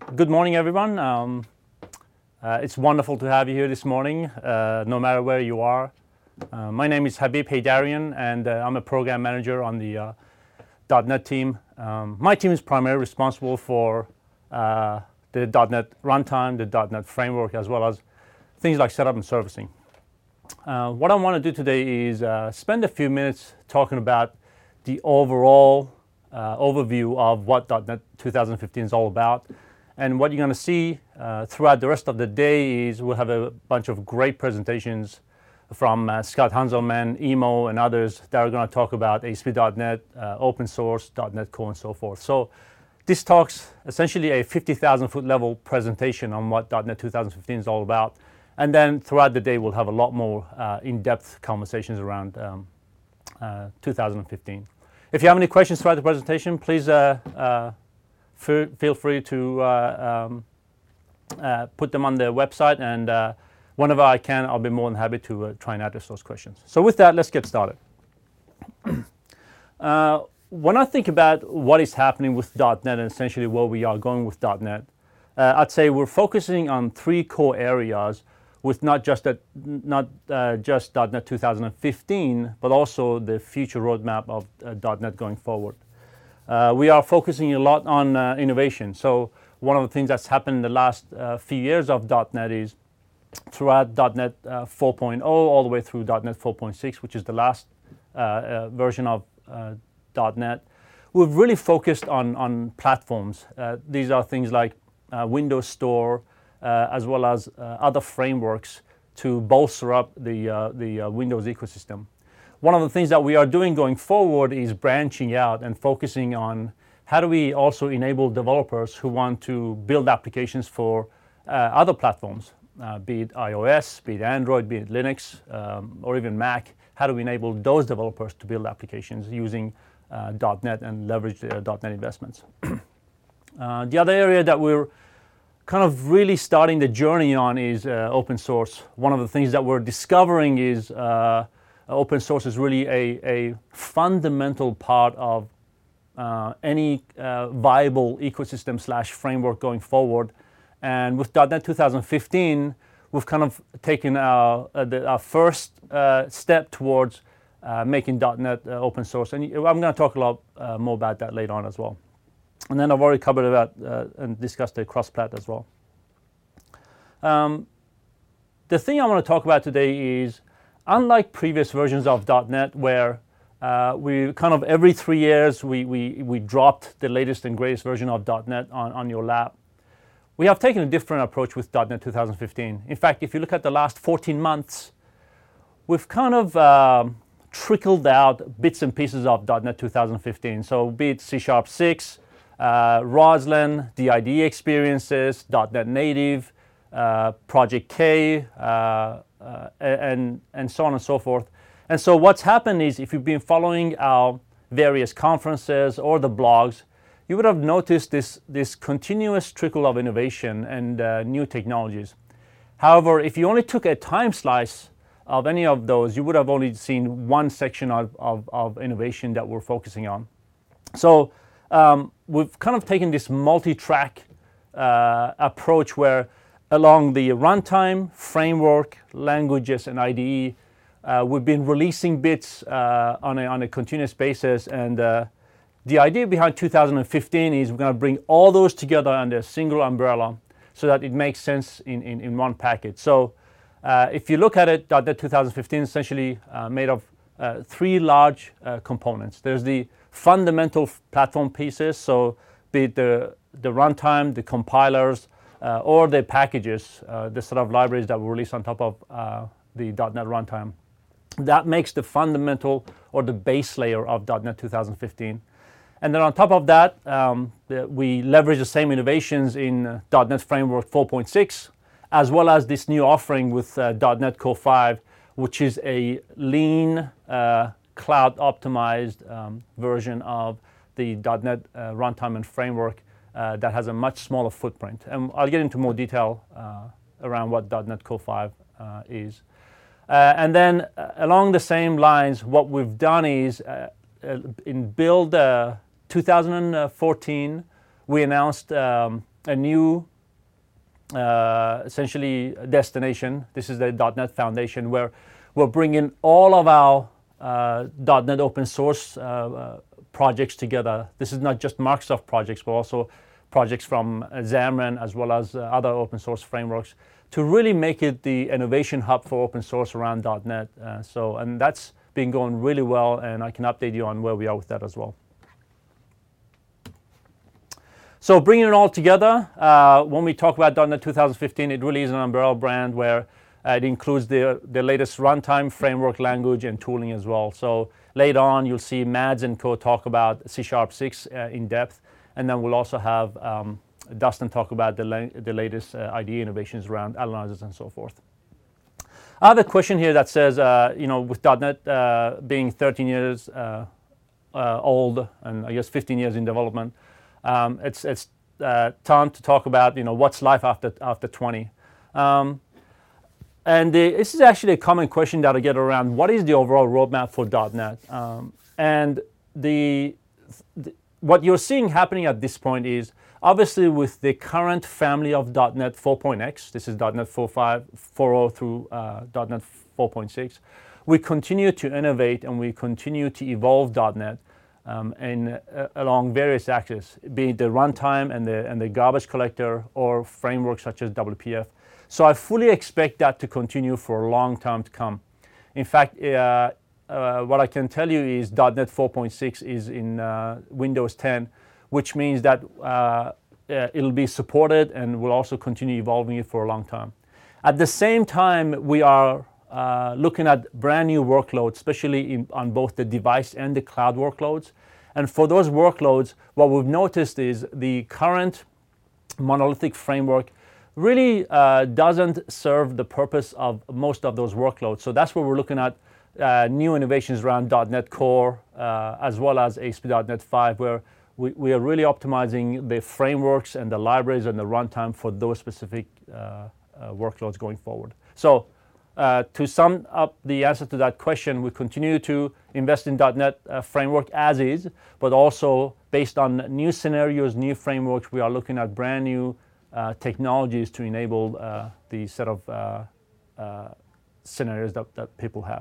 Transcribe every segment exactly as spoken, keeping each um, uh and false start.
Good morning, everyone. Um, uh, it's wonderful to have you here this morning, uh, no matter where you are. Uh, my name is Habib Haydarian, and uh, I'm a program manager on the uh, .NET team. Um, my team is primarily responsible for uh, the .NET runtime, the .NET framework, as well as things like setup and servicing. Uh, what I want to do today is uh, spend a few minutes talking about the overall uh, overview of what .NET twenty fifteen is all about. And what you're going to see uh, throughout the rest of the day is we'll have a bunch of great presentations from uh, Scott Hanselman, Emo, and others that are going to talk about A S P dot net, uh, open source, .NET Core, and so forth. So this talk's essentially a fifty thousand foot level presentation on what .NET twenty fifteen is all about. And then throughout the day, we'll have a lot more uh, in-depth conversations around um, uh, two thousand fifteen. If you have any questions throughout the presentation, please uh, uh, feel free to uh, um, uh, put them on the website, and uh, whenever I can, I'll be more than happy to uh, try and address those questions. So with that, let's get started. uh, when I think about what is happening with .NET and essentially where we are going with .NET, uh, I'd say we're focusing on three core areas with not just that, not uh, just .NET twenty fifteen, but also the future roadmap of uh, .NET going forward. Uh, we are focusing a lot on uh, innovation. So one of the things that's happened in the last uh, few years of .NET is throughout .NET uh, four point oh all the way through .NET four point six, which is the last uh, uh, version of uh, .NET, we've really focused on, on platforms. Uh, these are things like uh, Windows Store, uh, as well as uh, other frameworks to bolster up the, uh, the uh, Windows ecosystem. One of the things that we are doing going forward is branching out and focusing on how do we also enable developers who want to build applications for uh, other platforms, uh, be it iOS, be it Android, be it Linux, um, or even Mac. How do we enable those developers to build applications using uh, .NET and leverage their .NET investments? uh, the other area that we're kind of really starting the journey on is uh, open source. One of the things that we're discovering is uh, open source is really a, a fundamental part of uh, any uh, viable ecosystem slash framework going forward. And with .NET twenty fifteen, we've kind of taken our, uh, the, our first uh, step towards uh, making .NET uh, open source. And I'm going to talk a lot uh, more about that later on as well. And then I've already covered about uh, and discussed the cross-plat as well. Um, the thing I want to talk about today is, unlike previous versions of .NET, where uh, we kind of every three years we, we, we dropped the latest and greatest version of .NET on, on your lap, we have taken a different approach with .NET twenty fifteen. In fact, if you look at the last fourteen months, we've kind of uh, trickled out bits and pieces of .NET twenty fifteen. So be it C Sharp six, uh, Roslyn, the I D E experiences, .NET Native, uh, Project K, uh, Uh, and, and so on and so forth. And so what's happened is, if you've been following our various conferences or the blogs, you would have noticed this, this continuous trickle of innovation and uh, new technologies. However, if you only took a time slice of any of those, you would have only seen one section of, of, of innovation that we're focusing on. So um, we've kind of taken this multi-track uh, approach where along the runtime, framework, languages, and I D E, uh, we've been releasing bits uh, on, a, on a continuous basis. And uh, the idea behind two thousand fifteen is we're going to bring all those together under a single umbrella so that it makes sense in, in, in one package. So uh, if you look at it, .NET twenty fifteen is essentially uh, made of uh, three large uh, components. There's the fundamental platform pieces, so be it the, the runtime, the compilers, Uh, or the packages, uh, the sort of libraries that we release on top of uh, the .NET runtime. That makes the fundamental or the base layer of .NET twenty fifteen. And then on top of that, um, the, we leverage the same innovations in uh, .NET Framework four point six, as well as this new offering with uh, .NET Core five, which is a lean, uh, cloud-optimized um, version of the .NET uh, runtime and framework Uh, that has a much smaller footprint. And I'll get into more detail uh, around what .NET Core five uh, is. Uh, and then uh, along the same lines, what we've done is uh, uh, in build uh, two thousand fourteen, we announced um, a new uh, essentially destination. This is the .dot net Foundation, where we're bringing all of our uh, .dot net open source uh, uh, projects together. This is not just Microsoft projects, but also projects from uh, Xamarin as well as uh, other open source frameworks to really make it the innovation hub for open source around .dot net. Uh, so, and that's been going really well, and I can update you on where we are with that as well. So bringing it all together, uh, when we talk about .dot net twenty fifteen, it really is an umbrella brand where uh, it includes the, the latest runtime, framework, language, and tooling as well. So later on, you'll see Mads and co talk about C Sharp six uh, in depth, and then we'll also have um, Dustin talk about the, la the latest uh, I D E innovations around analyzers and so forth. I have a question here that says, uh, you know, with .dot net uh, being thirteen years uh, uh, old and I guess fifteen years in development, um, it's it's uh, time to talk about, you know, what's life after after twenty. Um, and the, this is actually a common question that I get around. What is the overall roadmap for .dot net? Um, and the, the what you're seeing happening at this point is, obviously, with the current family of .dot net four point x, this is .dot net four point five, four point oh through uh, .dot net four point six, we continue to innovate and we continue to evolve .dot net um, in, uh, along various axes, be it the runtime and the, and the garbage collector or frameworks such as W P F. So I fully expect that to continue for a long time to come. In fact, uh, uh, what I can tell you is .dot net four point six is in uh, Windows ten, which means that uh, uh, it'll be supported and we'll also continue evolving it for a long time. At the same time, we are uh, looking at brand new workloads, especially in, on both the device and the cloud workloads. And for those workloads, what we've noticed is the current monolithic framework really uh, doesn't serve the purpose of most of those workloads. So that's where we're looking at uh, new innovations around .dot net Core, uh, as well as A S P dot net five, where We, we are really optimizing the frameworks and the libraries and the runtime for those specific uh, uh, workloads going forward. So uh, to sum up the answer to that question, we continue to invest in .dot net uh, framework as is, but also based on new scenarios, new frameworks, we are looking at brand new uh, technologies to enable uh, the set of uh, uh, scenarios that, that people have.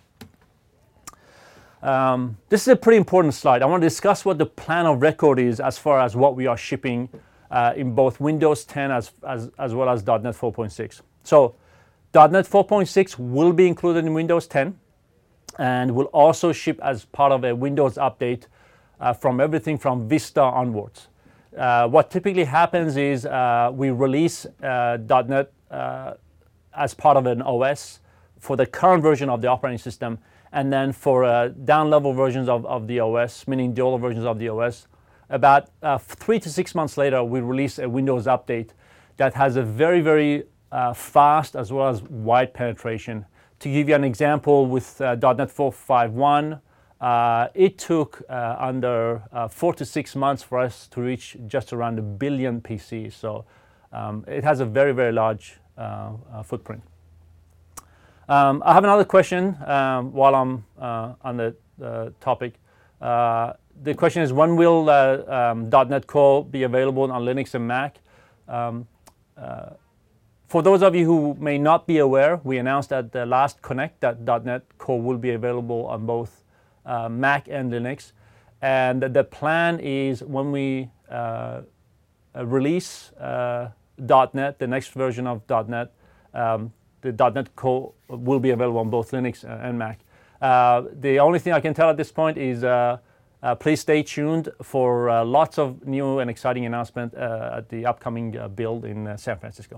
Um, this is a pretty important slide. I want to discuss what the plan of record is as far as what we are shipping uh, in both Windows ten as, as, as well as .dot net four point six. So .dot net four point six will be included in Windows ten and will also ship as part of a Windows update uh, from everything from Vista onwards. Uh, what typically happens is uh, we release uh, .dot net uh, as part of an O S for the current version of the operating system. And then for uh, down-level versions of, of the O S, meaning the older versions of the O S, about uh, three to six months later, we release a Windows update that has a very, very uh, fast as well as wide penetration. To give you an example, with uh, .dot net four point five one, uh, it took uh, under uh, four to six months for us to reach just around a billion P Cs. So um, it has a very, very large uh, uh, footprint. Um, I have another question um, while I'm uh, on the uh, topic. Uh, the question is, when will uh, um, .dot net Core be available on Linux and Mac? Um, uh, for those of you who may not be aware, we announced at the last Connect that .dot net Core will be available on both uh, Mac and Linux. And the plan is when we uh, release uh, .dot net, the next version of .dot net, um, the .dot net Core will be available on both Linux and Mac. Uh, the only thing I can tell at this point is uh, uh, please stay tuned for uh, lots of new and exciting announcements uh, at the upcoming uh, build in uh, San Francisco.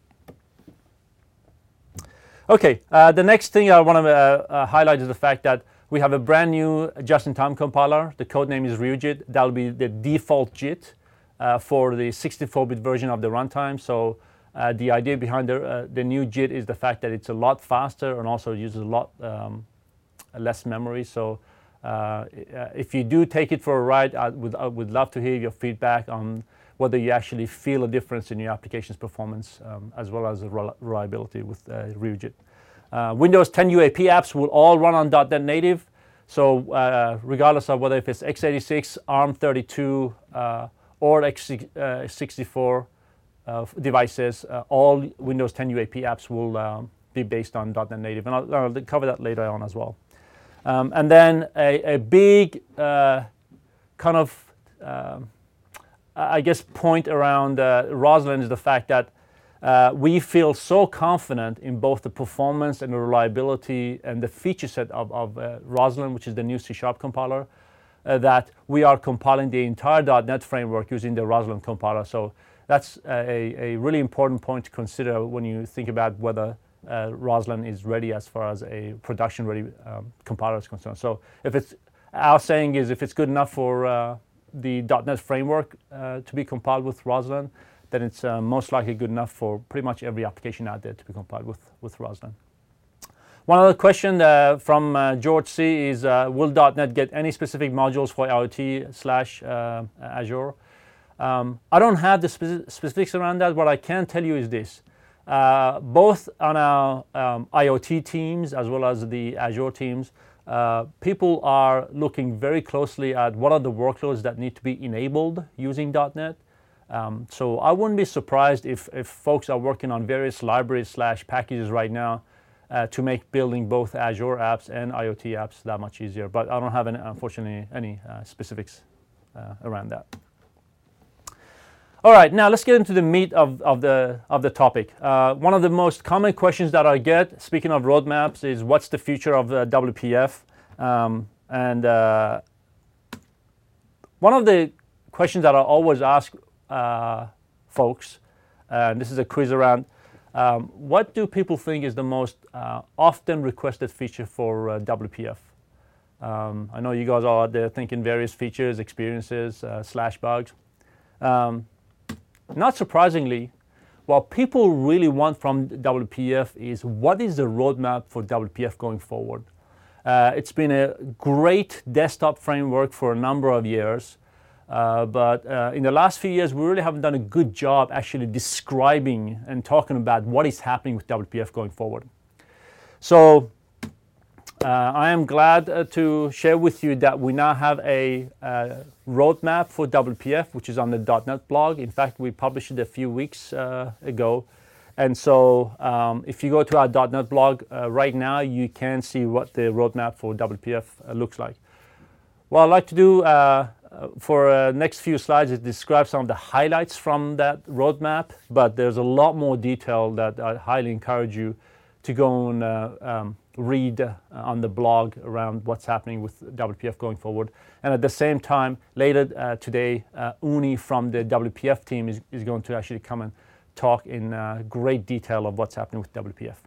Okay, uh, the next thing I want to uh, uh, highlight is the fact that we have a brand new just-in-time compiler. The code name is RuJIT. That will be the default JIT uh, for the sixty-four bit version of the runtime. So Uh, the idea behind the, uh, the new JIT is the fact that it's a lot faster and also uses a lot um, less memory. So uh, if you do take it for a ride, I would, I would love to hear your feedback on whether you actually feel a difference in your application's performance um, as well as reliability with uh, RuJIT. Uh, Windows ten U A P apps will all run on .dot net Native. So uh, regardless of whether if it's x eighty-six, ARM thirty-two, uh, or x sixty-four uh, devices, uh, all Windows ten U A P apps will um, be based on .dot net Native, and I'll, I'll cover that later on as well. Um, and then a, a big uh, kind of, um, I guess, point around uh, Roslyn is the fact that uh, we feel so confident in both the performance and the reliability and the feature set of, of uh, Roslyn, which is the new C Sharp compiler, uh, that we are compiling the entire .dot net framework using the Roslyn compiler. So that's a, a really important point to consider when you think about whether uh, Roslyn is ready as far as a production-ready um, compiler is concerned. So if it's, our saying is if it's good enough for uh, the .dot net framework uh, to be compiled with Roslyn, then it's uh, most likely good enough for pretty much every application out there to be compiled with, with Roslyn. One other question uh, from uh, George C. is, uh, will .dot net get any specific modules for IoT slash uh, Azure? Um, I don't have the speci specifics around that. What I can tell you is this. Uh, both on our um, IoT teams as well as the Azure teams, uh, people are looking very closely at what are the workloads that need to be enabled using .dot net. Um, so I wouldn't be surprised if, if folks are working on various libraries slash packages right now uh, to make building both Azure apps and IoT apps that much easier. But I don't have, any, unfortunately, any uh, specifics uh, around that. All right, now let's get into the meat of, of, the, of the topic. Uh, one of the most common questions that I get, speaking of roadmaps, is what's the future of uh, W P F? Um, and uh, one of the questions that I always ask uh, folks, uh, and this is a quiz around, um, what do people think is the most uh, often requested feature for uh, W P F? Um, I know you guys are out there thinking various features, experiences, uh, slash bugs. Um, Not surprisingly, what people really want from W P F is what is the roadmap for W P F going forward. Uh, it's been a great desktop framework for a number of years, uh, but uh, in the last few years, we really haven't done a good job actually describing and talking about what is happening with W P F going forward. So Uh, I am glad uh, to share with you that we now have a uh, roadmap for W P F, which is on the .dot net blog. In fact, we published it a few weeks uh, ago. And so um, if you go to our .dot net blog uh, right now, you can see what the roadmap for W P F uh, looks like. What I'd like to do uh, for uh, next few slides is describe some of the highlights from that roadmap, but there's a lot more detail that I highly encourage you to go and uh, um, read uh, on the blog around what's happening with W P F going forward. And at the same time, later uh, today, uh, Uni from the W P F team is, is going to actually come and talk in uh, great detail of what's happening with W P F.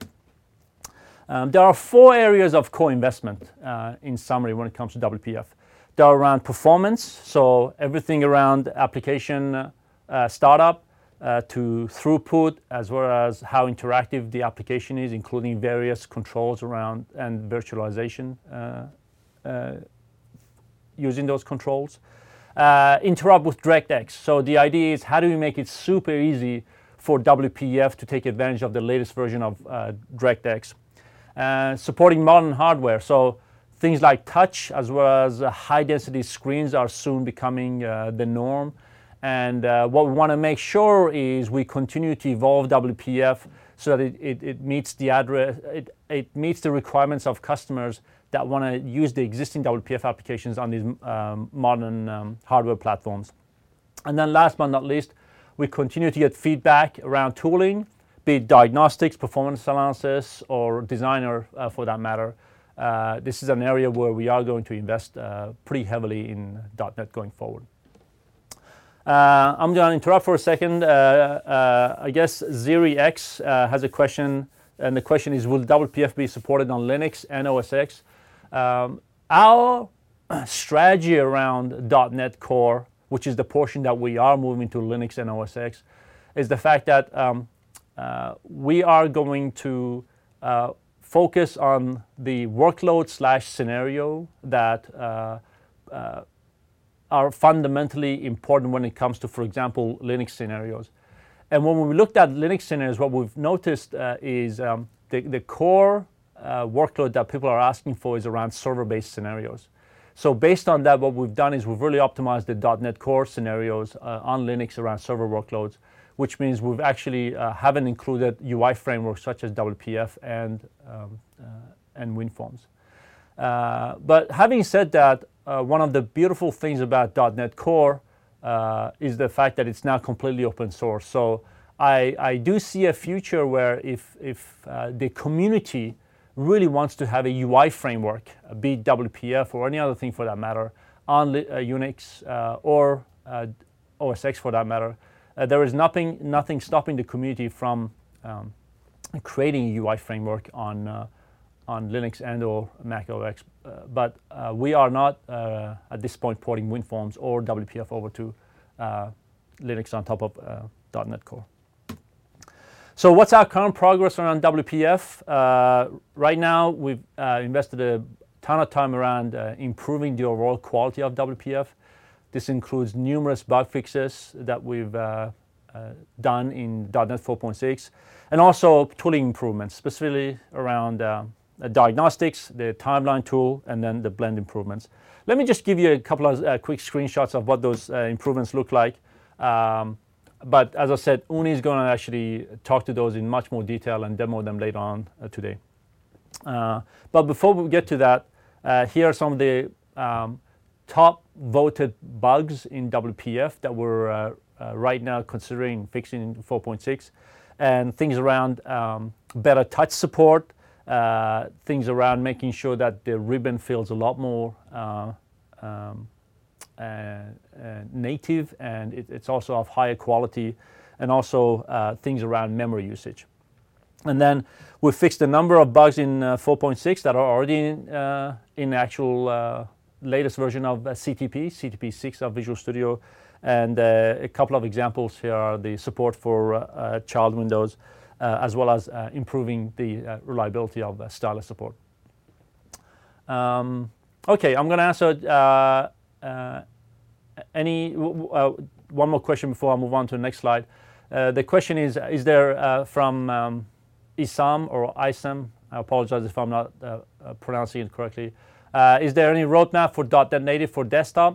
Um, there are four areas of co-investment uh, in summary when it comes to W P F. They are around performance, so everything around application uh, startup, Uh, to throughput, as well as how interactive the application is, including various controls around and virtualization uh, uh, using those controls. Uh, interrupt with DirectX. So the idea is how do we make it super easy for W P F to take advantage of the latest version of uh, DirectX. Uh, supporting modern hardware. So things like touch as well as uh, high density screens are soon becoming uh, the norm. And uh, what we want to make sure is we continue to evolve W P F so that it, it, it meets the address, it, it meets the requirements of customers that want to use the existing W P F applications on these um, modern um, hardware platforms. And then last but not least, we continue to get feedback around tooling, be it diagnostics, performance analysis, or designer uh, for that matter. Uh, this is an area where we are going to invest uh, pretty heavily in .dot net going forward. Uh, I'm going to interrupt for a second. Uh, uh, I guess ZeriX uh, has a question, and the question is, will W P F be supported on Linux and O S X? Um, our strategy around .dot net Core, which is the portion that we are moving to Linux and O S X, is the fact that um, uh, we are going to uh, focus on the workload slash scenario that uh, uh, are fundamentally important when it comes to, for example, Linux scenarios. And when we looked at Linux scenarios, what we've noticed uh, is um, the, the core uh, workload that people are asking for is around server-based scenarios. So based on that, what we've done is we've really optimized the dot net Core scenarios uh, on Linux around server workloads, which means we've actually uh, haven't included U I frameworks such as W P F and, um, uh, and WinForms. Uh, but having said that, uh, one of the beautiful things about dot net Core uh, is the fact that it's now completely open source. So I, I do see a future where if, if uh, the community really wants to have a U I framework, be it W P F or any other thing for that matter, on uh, Unix uh, or uh, O S X for that matter, uh, there is nothing, nothing stopping the community from um, creating a U I framework on, uh, on Linux and or Mac O S. Uh, but uh, we are not uh, at this point porting WinForms or W P F over to uh, Linux on top of uh, dot net Core. So what's our current progress around W P F? Uh, right now, we've uh, invested a ton of time around uh, improving the overall quality of W P F. This includes numerous bug fixes that we've uh, uh, done in dot net four point six, and also tooling improvements, specifically around uh, diagnostics, the timeline tool, and then the blend improvements. Let me just give you a couple of uh, quick screenshots of what those uh, improvements look like. Um, But as I said, Uni is going to actually talk to those in much more detail and demo them later on uh, today. Uh, but before we get to that, uh, here are some of the um, top voted bugs in W P F that we're uh, uh, right now considering fixing in four point six, and things around um, better touch support, uh, things around making sure that the ribbon feels a lot more uh, um, Uh, uh, native, and it, it's also of higher quality, and also uh, things around memory usage. And then we fixed a number of bugs in uh, four point six that are already in, uh, in the actual uh, latest version of uh, C T P, C T P six of Visual Studio. And uh, a couple of examples here are the support for uh, uh, child windows, uh, as well as uh, improving the uh, reliability of uh, stylus support. Um, okay, I'm going to answer uh, Uh, any uh, one more question before I move on to the next slide. Uh, the question is: Is there uh, from um, Isam or Isam? I apologize if I'm not uh, uh, pronouncing it correctly. Uh, is there any roadmap for dot net Native for desktop?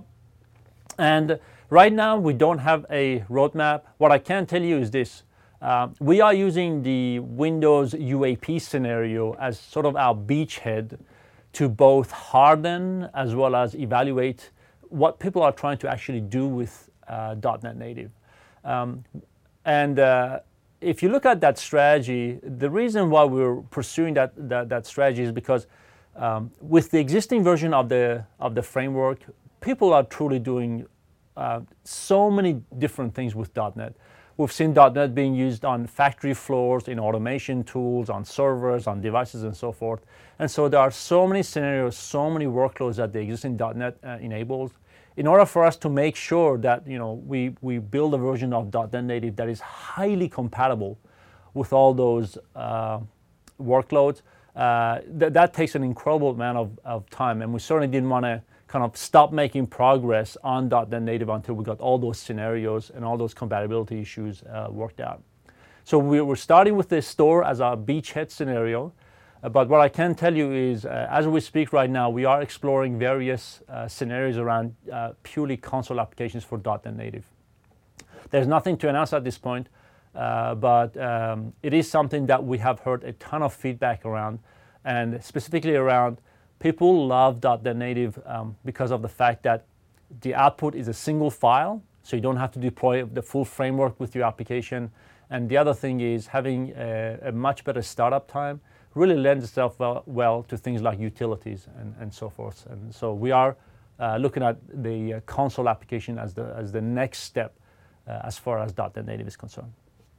And right now we don't have a roadmap. What I can tell you is this: uh, we are using the Windows U A P scenario as sort of our beachhead to both harden as well as evaluate what people are trying to actually do with uh, dot net Native. Um, and uh, if you look at that strategy, the reason why we're pursuing that, that, that strategy is because um, with the existing version of the, of the framework, people are truly doing uh, so many different things with dot net. We've seen dot net being used on factory floors, in automation tools, on servers, on devices, and so forth. And so there are so many scenarios, so many workloads that the existing dot net uh, enables. In order for us to make sure that you know we, we build a version of dot net Native that is highly compatible with all those uh, workloads, uh, th that takes an incredible amount of, of time. And we certainly didn't want to kind of stop making progress on dot net Native until we got all those scenarios and all those compatibility issues uh, worked out. So we were starting with the store as our beachhead scenario, uh, but what I can tell you is, uh, as we speak right now, we are exploring various uh, scenarios around uh, purely console applications for dot net Native. There's nothing to announce at this point, uh, but um, it is something that we have heard a ton of feedback around, and specifically around people love dot net Native um, because of the fact that the output is a single file, so you don't have to deploy the full framework with your application. And the other thing is having a, a much better startup time really lends itself well, well to things like utilities and, and so forth. And so we are uh, looking at the uh, console application as the, as the next step uh, as far as dot net Native is concerned.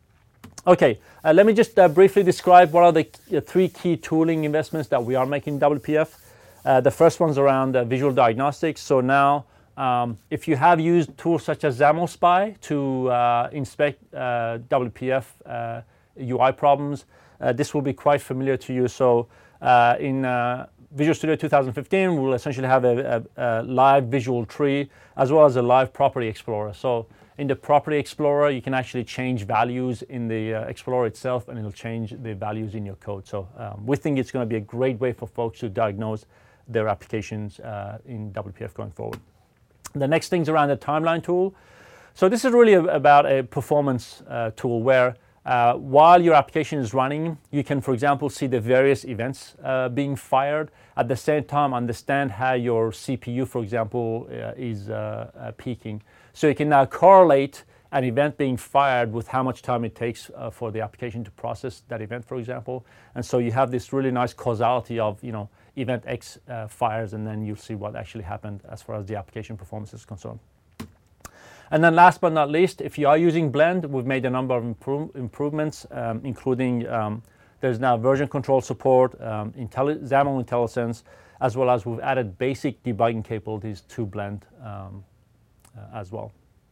Okay, uh, let me just uh, briefly describe what are the uh, three key tooling investments that we are making in W P F. Uh, the first one's around uh, visual diagnostics. So now, um, if you have used tools such as XAML Spy to uh, inspect uh, W P F uh, U I problems, uh, this will be quite familiar to you. So uh, in uh, Visual Studio two thousand fifteen, we'll essentially have a, a, a live visual tree as well as a live property explorer. So in the property explorer, you can actually change values in the uh, explorer itself, and it'll change the values in your code. So um, we think it's going to be a great way for folks to diagnose their applications uh, in W P F going forward. The next thing's around the timeline tool. So this is really a, about a performance uh, tool where uh, while your application is running, you can, for example, see the various events uh, being fired. At the same time, understand how your C P U, for example, uh, is uh, uh, peaking. So you can now correlate an event being fired with how much time it takes uh, for the application to process that event, for example. And so you have this really nice causality of, you know, event X uh, fires, and then you'll see what actually happened as far as the application performance is concerned. And then last but not least, if you are using Blend, we've made a number of improve, improvements, um, including um, there's now version control support, um, Intelli- XAML IntelliSense, as well as we've added basic debugging capabilities to Blend um, uh, as well.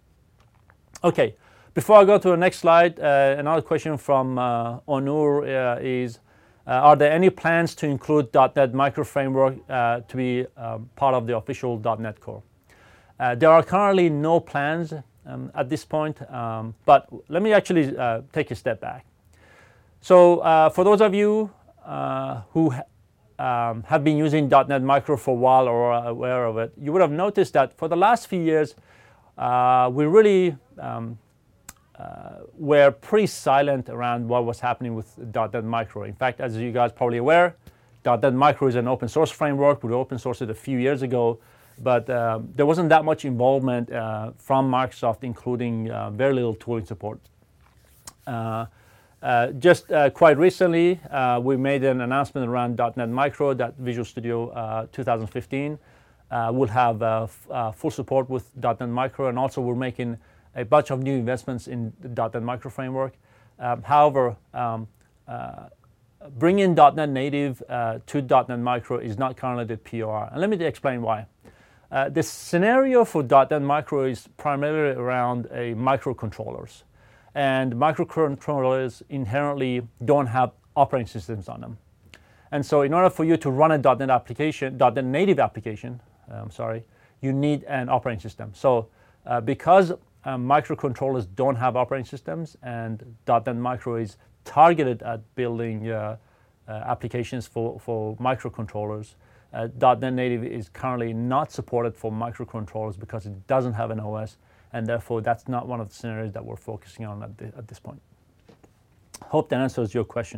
Okay, before I go to the next slide, uh, another question from uh, Onur uh, is, uh, are there any plans to include dot net Micro Framework uh, to be um, part of the official dot net Core? Uh, there are currently no plans um, at this point, um, but let me actually uh, take a step back. So uh, for those of you uh, who ha- um, have been using dot net Micro for a while or are aware of it, you would have noticed that for the last few years, uh, we really um, uh, were pretty silent around what was happening with dot net Micro. In fact, as you guys probably aware, dot net Micro is an open source framework. We open sourced it a few years ago. But um, there wasn't that much involvement uh, from Microsoft, including uh, very little tooling support. Uh, uh, just uh, quite recently, uh, we made an announcement around dot net Micro that Visual Studio uh, two thousand fifteen uh, will have uh, f- uh, full support with dot net Micro, and also we're making a bunch of new investments in the dot net Micro framework. Um, however, um, uh, bringing dot net Native uh, to dot net Micro is not currently the P O R, and let me explain why. Uh, the scenario for dot net Micro is primarily around a microcontrollers, and microcontrollers inherently don't have operating systems on them. And so in order for you to run a dot net application, dot net native application, uh, I'm sorry, you need an operating system. So uh, because uh, microcontrollers don't have operating systems and dot net Micro is targeted at building uh, uh, applications for, for microcontrollers, Uh, dot net Native is currently not supported for microcontrollers because it doesn't have an O S, and therefore that's not one of the scenarios that we're focusing on at, the, at this point. Hope that answers your question.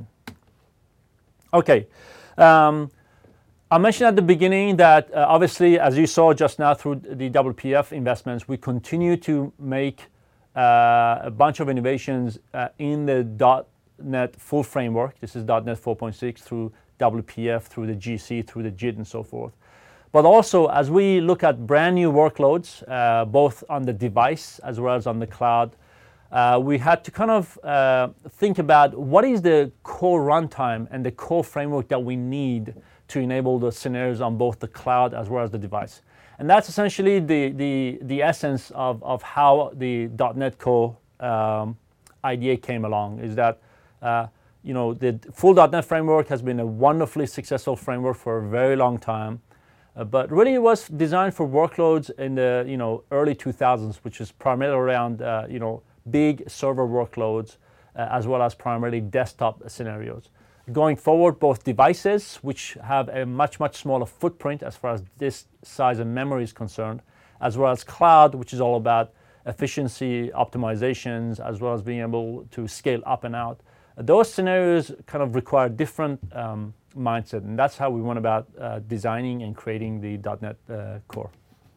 Okay, um, I mentioned at the beginning that uh, obviously, as you saw just now through the W P F investments, we continue to make uh, a bunch of innovations uh, in the dot net full framework. This is dot net four point six through W P F, through the G C, through the J I T, and so forth. But also, as we look at brand new workloads, uh, both on the device as well as on the cloud, uh, we had to kind of uh, think about what is the core runtime and the core framework that we need to enable the scenarios on both the cloud as well as the device. And that's essentially the, the, the essence of, of how the dot net Core um, idea came along, is that uh, You know, the full dot net framework has been a wonderfully successful framework for a very long time, uh, but really it was designed for workloads in the, you know, early two thousands, which is primarily around, uh, you know, big server workloads, uh, as well as primarily desktop scenarios. Going forward, both devices, which have a much, much smaller footprint as far as disk size and memory is concerned, as well as cloud, which is all about efficiency optimizations, as well as being able to scale up and out. Those scenarios kind of require different um, mindset, and that's how we went about uh, designing and creating the dot net uh, Core.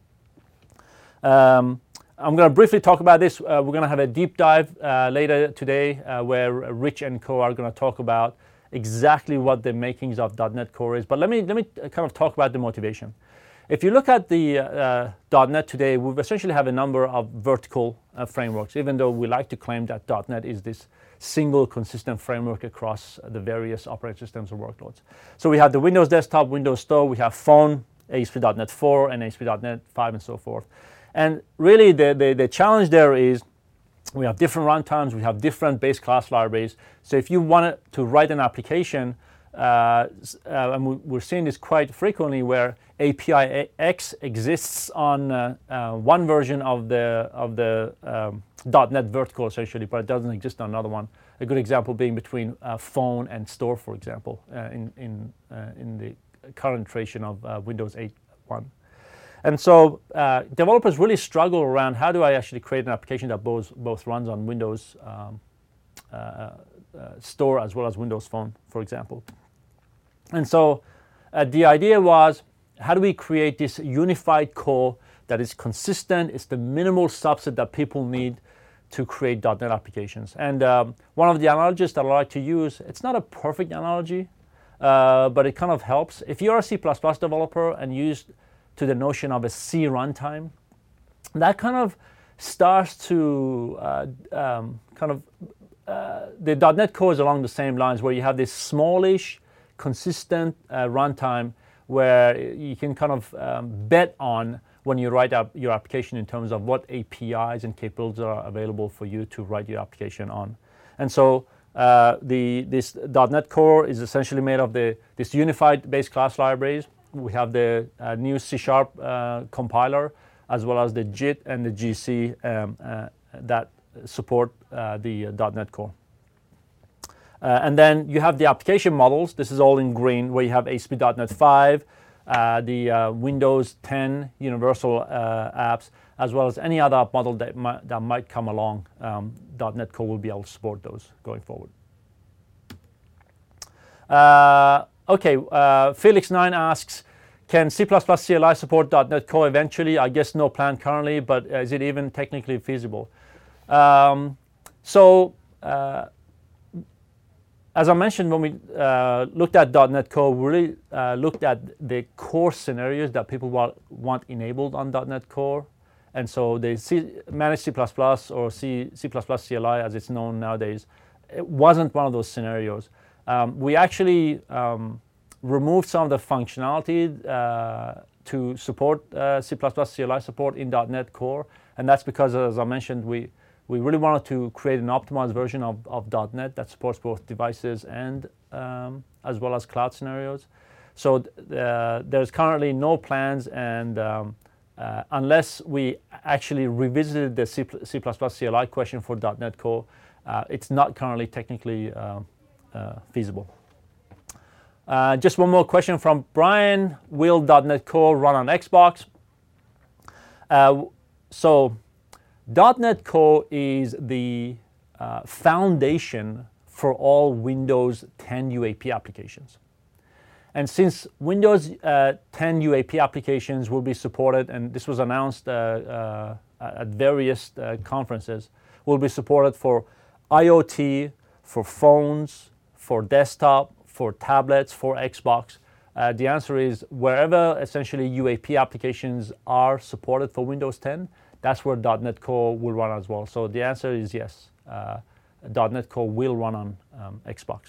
Um, I'm going to briefly talk about this. Uh, we're going to have a deep dive uh, later today uh, where Rich and co are going to talk about exactly what the makings of dot net Core is. But let me let me kind of talk about the motivation. If you look at the uh, dot net today, we essentially have a number of vertical uh, frameworks, even though we like to claim that dot net is this single consistent framework across the various operating systems or workloads. So we have the Windows Desktop, Windows Store, we have Phone, A S P dot net four, and A S P dot net five, and so forth. And really the, the, the challenge there is we have different runtimes, we have different base class libraries. So if you wanted to write an application, uh, uh, and we're seeing this quite frequently where A P I X exists on uh, uh, one version of the, of the um, dot net vertical essentially, but it doesn't exist on another one. A good example being between uh, Phone and Store, for example, uh, in in uh, in the current iteration of uh, Windows eight point one. And so uh, developers really struggle around how do I actually create an application that both, both runs on Windows um, uh, uh, Store as well as Windows Phone, for example. And so uh, the idea was, how do we create this unified core that is consistent? It's the minimal subset that people need to create .NET applications. And um, one of the analogies that I like to use, it's not a perfect analogy, uh, but it kind of helps. If you're a C plus plus developer and used to the notion of a C runtime, that kind of starts to uh, um, kind of, uh, the .NET core is along the same lines, where you have this smallish, consistent uh, runtime where you can kind of um, bet on when you write up your application in terms of what A P Is and capabilities are available for you to write your application on. And so uh, the this .NET Core is essentially made of the this unified base class libraries. We have the uh, new C Sharp uh, compiler, as well as the J I T and the G C um, uh, that support uh, the uh, .NET Core. Uh, and then you have the application models. This is all in green, where you have A S P dot NET five, uh, the uh, Windows ten universal uh, apps, as well as any other app model that might, that might come along. Um, .NET Core will be able to support those going forward. Uh, okay, uh, Felix nine asks, can C plus plus C L I support .NET Core eventually? I guess no plan currently, but is it even technically feasible? Um, so, uh, as I mentioned, when we uh, looked at .NET Core, we really uh, looked at the core scenarios that people want, want enabled on .NET Core. And so the C, managed C plus plus or C, C plus plus C L I, as it's known nowadays, it wasn't one of those scenarios. Um, we actually um, removed some of the functionality uh, to support uh, C plus plus C L I support in .NET Core. And that's because, as I mentioned, we We really wanted to create an optimized version of, of .NET that supports both devices and um, as well as cloud scenarios. So uh, there's currently no plans, and um, uh, unless we actually revisited the C, C plus plus C L I question for .NET Core, uh, it's not currently technically uh, uh, feasible. Uh, just one more question from Brian. Will .NET Core run on Xbox? Uh, so. .NET Core is the uh, foundation for all Windows ten U A P applications. And since Windows uh, ten U A P applications will be supported, and this was announced uh, uh, at various uh, conferences, will be supported for IoT, for phones, for desktop, for tablets, for Xbox. Uh, the answer is wherever essentially U A P applications are supported for Windows ten, that's where .NET Core will run as well. So the answer is yes. Uh, .NET Core will run on um, Xbox.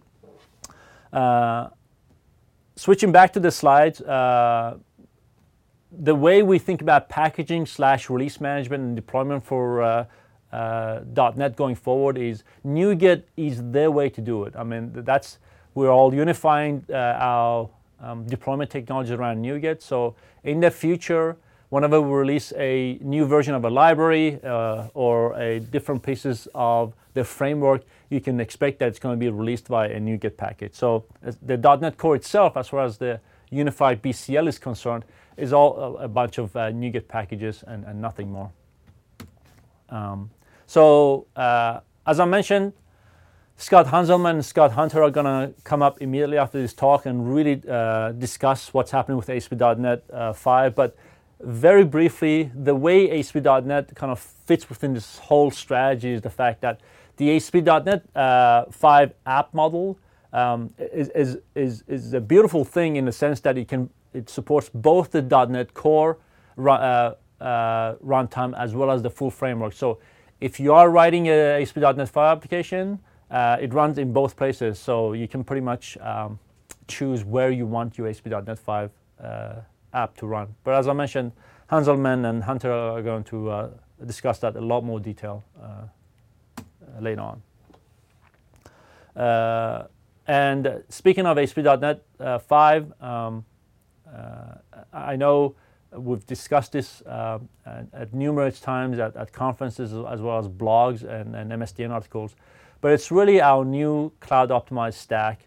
Uh, switching back to the slides, uh, the way we think about packaging slash release management and deployment for uh, uh, .NET going forward is NuGet is the way to do it. I mean, that's we're all unifying uh, our um, deployment technology around NuGet. So in the future, whenever we release a new version of a library uh, or a different pieces of the framework, you can expect that it's going to be released via a NuGet package. So the .NET Core itself, as far as the unified B C L is concerned, is all a, a bunch of uh, NuGet packages and, and nothing more. Um, so uh, as I mentioned, Scott Hanselman and Scott Hunter are going to come up immediately after this talk and really uh, discuss what's happening with A S P dot NET uh, five. But very briefly, the way A S P dot NET kind of fits within this whole strategy is the fact that the A S P dot NET uh, five app model um, is, is, is, is a beautiful thing in the sense that it can it supports both the .NET Core run, uh, uh, runtime as well as the full framework. So if you are writing a A S P dot NET five application, uh, it runs in both places. So you can pretty much um, choose where you want your A S P dot NET five uh, app to run. But as I mentioned, Hanselman and Hunter are going to uh, discuss that in a lot more detail uh, uh, later on. Uh, and speaking of A S P dot NET uh, five, um, uh, I know we've discussed this uh, at, at numerous times at, at conferences as well as blogs and, and M S D N articles, but it's really our new cloud optimized stack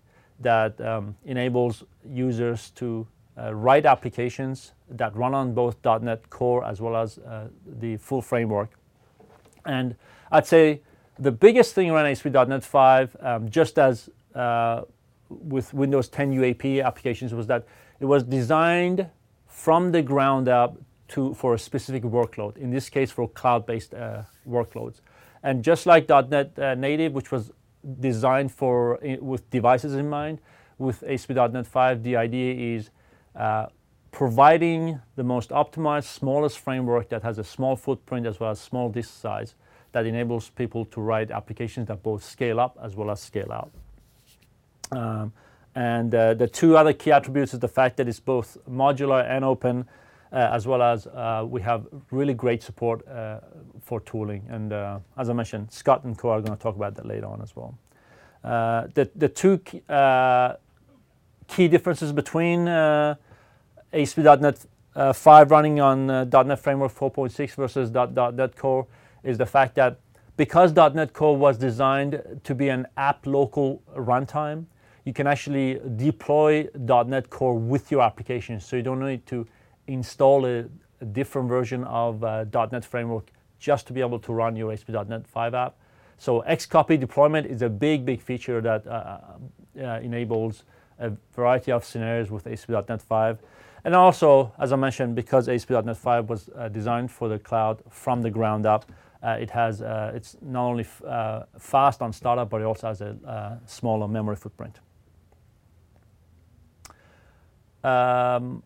that um, enables users to uh, write applications that run on both dot net Core as well as uh, the full framework. And I'd say the biggest thing around A S P dot NET five, um, just as uh, with Windows ten U A P applications, was that it was designed from the ground up to for a specific workload, in this case for cloud-based uh, workloads. And just like dot NET uh, Native, which was designed for with devices in mind, with A S P dot NET five, the idea is uh, providing the most optimized, smallest framework that has a small footprint as well as small disk size that enables people to write applications that both scale up as well as scale out. Um, and uh, the two other key attributes is the fact that it's both modular and open, uh, as well as uh, we have really great support uh, for tooling. And uh, as I mentioned, Scott and co are going to talk about that later on as well. Uh, the, the two key, uh, key differences between uh, A S P dot NET uh, five running on uh, dot NET Framework four point six versus dot NET Core is the fact that because dot NET Core was designed to be an app local runtime, you can actually deploy dot NET Core with your application. So you don't need to install a, a different version of uh, dot NET Framework just to be able to run your A S P dot NET five app. So Xcopy deployment is a big, big feature that uh, uh, enables a variety of scenarios with A S P dot NET five. And also, as I mentioned, because A S P dot NET five was uh, designed for the cloud from the ground up, uh, it has uh, it's not only f uh, fast on startup, but it also has a uh, smaller memory footprint. Um,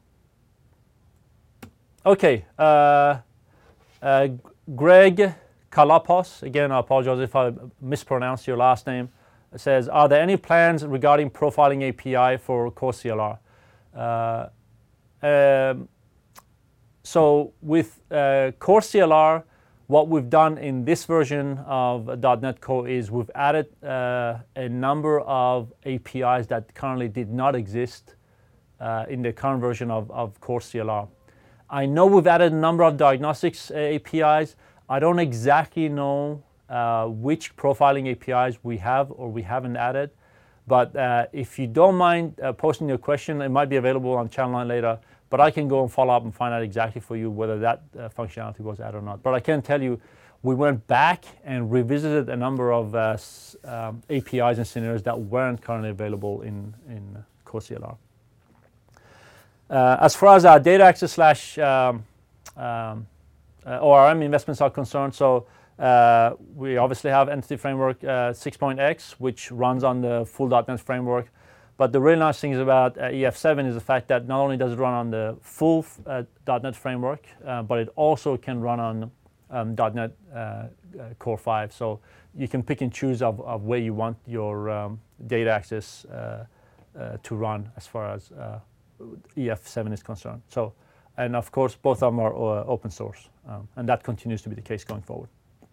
okay, uh, uh, Greg Kalapos, again, I apologize if I mispronounce your last name, says, are there any plans regarding profiling A P I for Core C L R? Uh, um, so with uh, Core C L R, what we've done in this version of dot NET Core is we've added uh, a number of A P Is that currently did not exist uh, in the current version of, of Core C L R. I know we've added a number of diagnostics uh, A P Is. I don't exactly know uh, which profiling A P Is we have or we haven't added, but uh, if you don't mind uh, posting your question, it might be available on channel line later, but I can go and follow up and find out exactly for you whether that uh, functionality was added or not. But I can tell you, we went back and revisited a number of uh, um, A P Is and scenarios that weren't currently available in, in Core C L R. Uh, as far as our data access slash um, um, uh, O R M investments are concerned, so uh, we obviously have Entity Framework uh, six point X, which runs on the full dot NET framework. But the really nice thing about uh, E F seven is the fact that not only does it run on the full uh, dot NET framework, uh, but it also can run on um, dot NET uh, uh, Core five. So you can pick and choose of, of where you want your um, data access uh, uh, to run as far as uh, E F seven is concerned. So, and of course, both of them are uh, open source, um, and that continues to be the case going forward.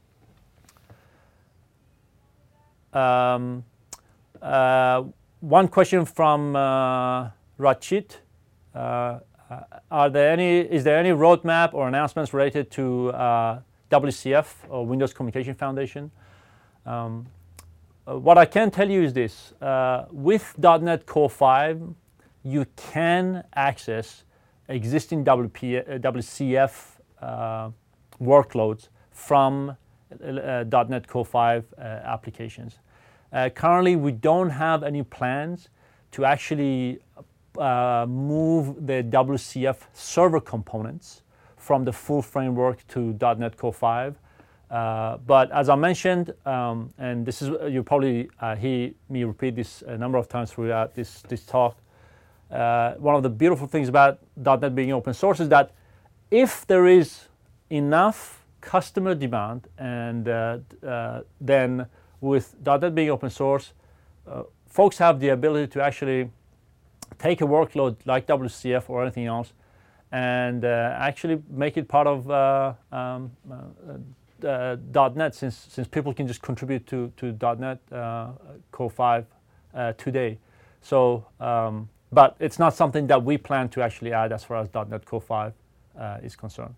Um, uh, one question from uh, Rachit. Uh, are there any, is there any roadmap or announcements related to uh, W C F or Windows Communication Foundation? Um, uh, what I can tell you is this. Uh, with dot NET Core five, you can access existing W P, uh, W C F uh, workloads from uh, dot NET Core five uh, applications. Uh, currently, we don't have any plans to actually uh, move the W C F server components from the full framework to dot NET Core five. Uh, but as I mentioned, um, and this is, you probably uh, hear me repeat this a number of times throughout this, this talk, uh, one of the beautiful things about dot NET being open source is that if there is enough customer demand, and uh, uh, then with dot NET being open source, uh, folks have the ability to actually take a workload like W C F or anything else and uh, actually make it part of uh, um, uh, uh, dot NET, since, since people can just contribute to, to dot NET uh, Core five uh, today. So, um, but it's not something that we plan to actually add as far as dot NET Core five uh, is concerned.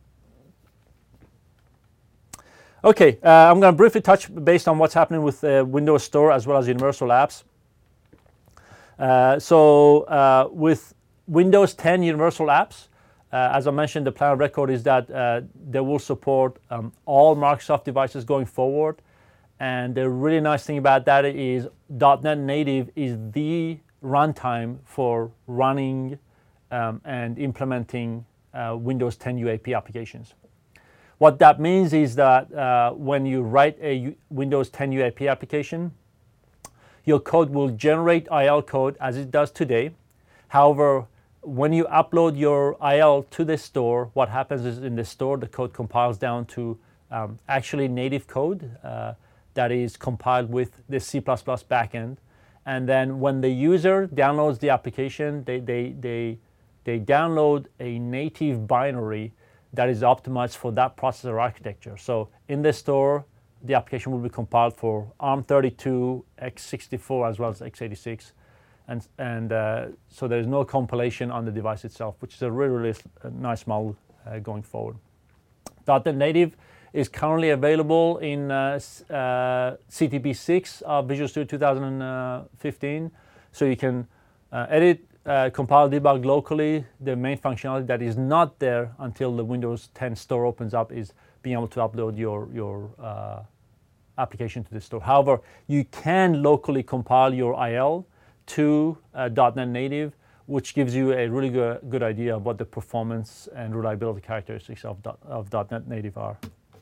Okay, uh, I'm going to briefly touch based on what's happening with uh, Windows Store as well as Universal Apps. Uh, so uh, with Windows ten Universal Apps, uh, as I mentioned, the plan of record is that uh, they will support um, all Microsoft devices going forward. And the really nice thing about that is .NET Native is the runtime for running um, and implementing uh, Windows ten U A P applications. What that means is that uh, when you write a U- Windows ten U A P application, your code will generate I L code as it does today. However, when you upload your I L to the store, what happens is in the store, the code compiles down to um, actually native code uh, that is compiled with the C plus plus backend. And then when the user downloads the application, they, they, they, they download a native binary that is optimized for that processor architecture. So in the store, the application will be compiled for ARM thirty-two, x sixty-four, as well as x eighty-six. And, and uh, so there's no compilation on the device itself, which is a really, really nice model uh, going forward. .NET Native is currently available in uh, uh, C T B six of Visual Studio two thousand fifteen. So you can uh, edit, uh, compile, debug locally. The main functionality that is not there until the Windows ten store opens up is being able to upload your, your uh, application to the store. However, you can locally compile your I L to uh, .NET Native, which gives you a really good, good idea of what the performance and reliability characteristics of, of .NET Native are.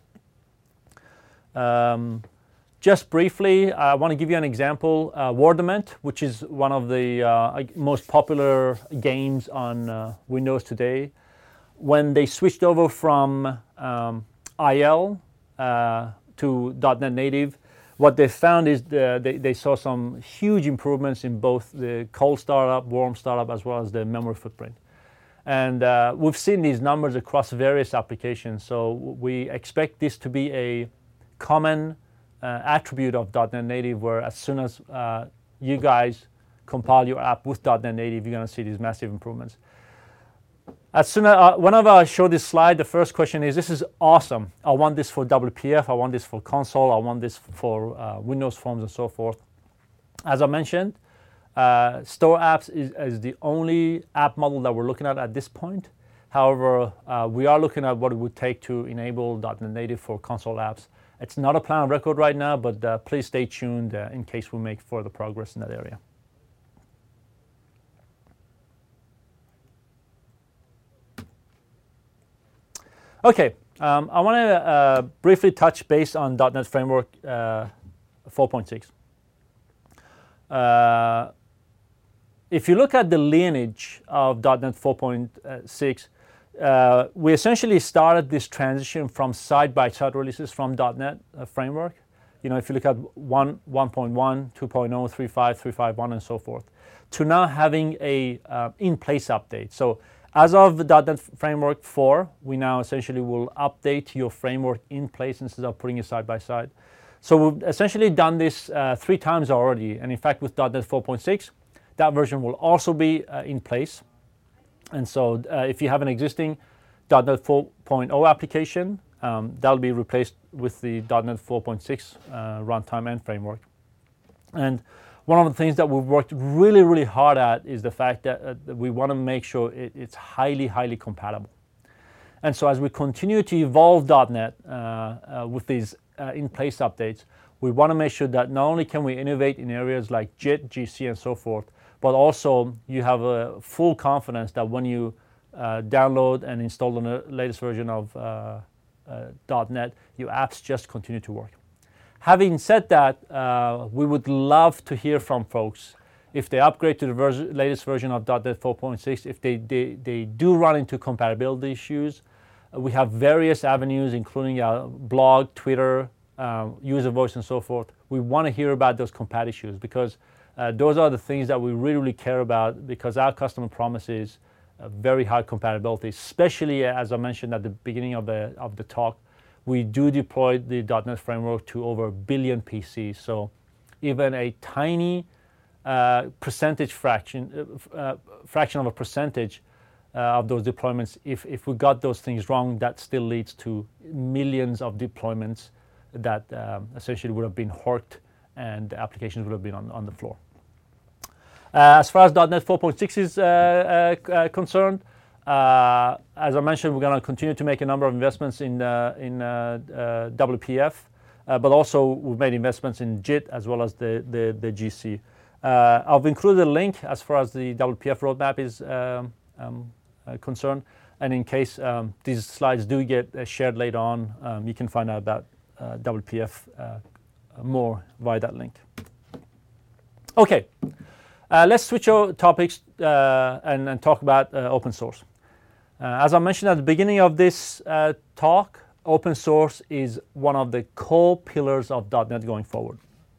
Um, just briefly, I want to give you an example. Uh, Wordament, which is one of the uh, most popular games on uh, Windows today, when they switched over from um, I L uh, to .NET Native, what they found is the, they, they saw some huge improvements in both the cold startup, warm startup, as well as the memory footprint. And uh, we've seen these numbers across various applications. So we expect this to be a common uh, attribute of .NET Native, where as soon as uh, you guys compile your app with .NET Native, you're going to see these massive improvements. As soon as, uh, whenever I show this slide, the first question is, this is awesome. I want this for W P F, I want this for console, I want this for uh, Windows Forms and so forth. As I mentioned, uh, Store Apps is, is the only app model that we're looking at at this point. However, uh, we are looking at what it would take to enable .NET Native for console apps. It's not a plan of record right now, but uh, please stay tuned uh, in case we make further progress in that area. Okay, um, I want to uh, briefly touch base on .NET Framework uh, four point six. Uh, if you look at the lineage of .NET four point six, uh, we essentially started this transition from side-by-side releases from .NET uh, Framework. You know, if you look at one point one, two point oh, three point five, three point five one, and so forth, to now having a uh, in-place update. So as of .NET Framework four, we now essentially will update your framework in place instead of putting it side by side. So we've essentially done this uh, three times already. And in fact, with .NET four point six, that version will also be uh, in place. And so uh, if you have an existing .NET four point oh application, um, that'll be replaced with the .NET four point six uh, runtime and framework. And one of the things that we've worked really, really hard at is the fact that, uh, that we want to make sure it, it's highly, highly compatible. And so as we continue to evolve .NET uh, uh, with these uh, in-place updates, we want to make sure that not only can we innovate in areas like J I T, G C, and so forth, but also you have a full confidence that when you uh, download and install the latest version of uh, uh, .NET, your apps just continue to work. Having said that, uh, we would love to hear from folks if they upgrade to the vers- latest version of .NET four point six, if they, they, they do run into compatibility issues. Uh, we have various avenues, including our blog, Twitter, uh, user voice, and so forth. We want to hear about those compat issues because uh, those are the things that we really, really care about, because our customer promises uh, very high compatibility, especially as I mentioned at the beginning of the, of the talk. We do deploy the .NET Framework to over a billion P Cs. So even a tiny uh, percentage fraction, uh, uh, fraction of a percentage uh, of those deployments, if, if we got those things wrong, that still leads to millions of deployments that um, essentially would have been horked and the applications would have been on, on the floor. Uh, as far as .NET four point six is uh, uh, uh, concerned, uh, as I mentioned, we're going to continue to make a number of investments in uh, in uh, uh, W P F, uh, but also we've made investments in JIT as well as the the, the G C. Uh, I've included a link as far as the W P F roadmap is um, um, uh, concerned, and in case um, these slides do get uh, shared later on, um, you can find out about uh, W P F uh, more via that link. Okay. Uh, let's switch our topics uh, and, and talk about uh, open source. Uh, as I mentioned at the beginning of this uh, talk, open source is one of the core pillars of .NET going forward.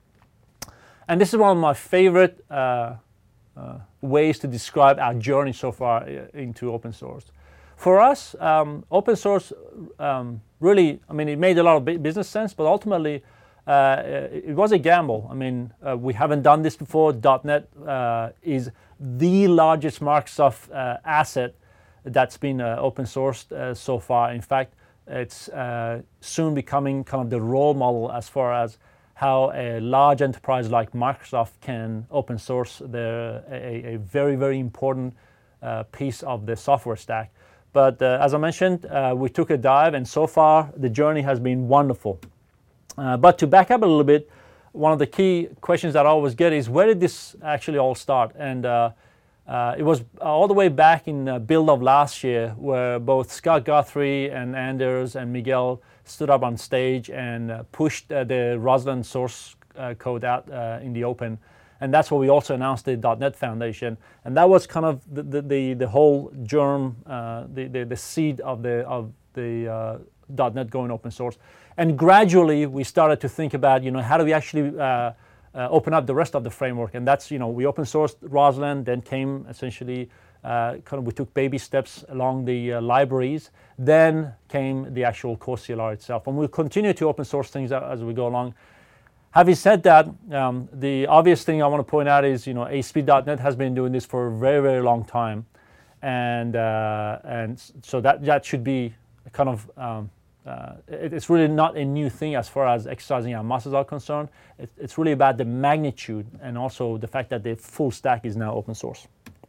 And this is one of my favorite uh, uh, ways to describe our journey so far into open source. For us, um, open source um, really, I mean, it made a lot of business sense, but ultimately, Uh, it was a gamble. I mean, uh, we haven't done this before. .NET uh, is the largest Microsoft uh, asset that's been uh, open sourced uh, so far. In fact, it's uh, soon becoming kind of the role model as far as how a large enterprise like Microsoft can open source their, a, a very, very important uh, piece of the software stack. But uh, as I mentioned, uh, we took a dive, and so far the journey has been wonderful. Uh, but to back up a little bit, one of the key questions that I always get is, where did this actually all start? And uh, uh, it was all the way back in uh, Build of last year, where both Scott Guthrie and Anders and Miguel stood up on stage and uh, pushed uh, the Roslyn source uh, code out uh, in the open. And that's where we also announced the .NET Foundation. And that was kind of the, the, the, the whole germ, uh, the, the, the seed of the, of the uh, .NET going open source. And gradually, we started to think about, you know, how do we actually uh, uh, open up the rest of the framework? And that's, you know, we open sourced Roslyn, then came essentially, uh, kind of, we took baby steps along the uh, libraries, then came the actual core C L R itself. And we'll continue to open source things as we go along. Having said that, um, the obvious thing I want to point out is, you know, A S P dot net has been doing this for a very, very long time. And, uh, and so that, that should be kind of, um, Uh, it, it's really not a new thing as far as exercising our muscles are concerned. It, it's really about the magnitude and also the fact that the full stack is now open source.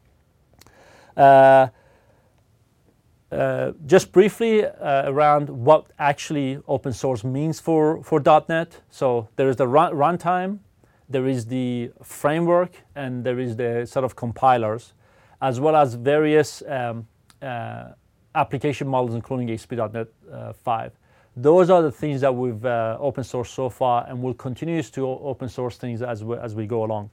Uh, uh, just briefly uh, around what actually open source means for, for .NET. So there is the run, runtime, there is the framework, and there is the sort of compilers, as well as various um, uh, application models, including A S P dot NET uh, five. Those are the things that we've uh, open sourced so far, and we'll continue to open source things as we, as we go along.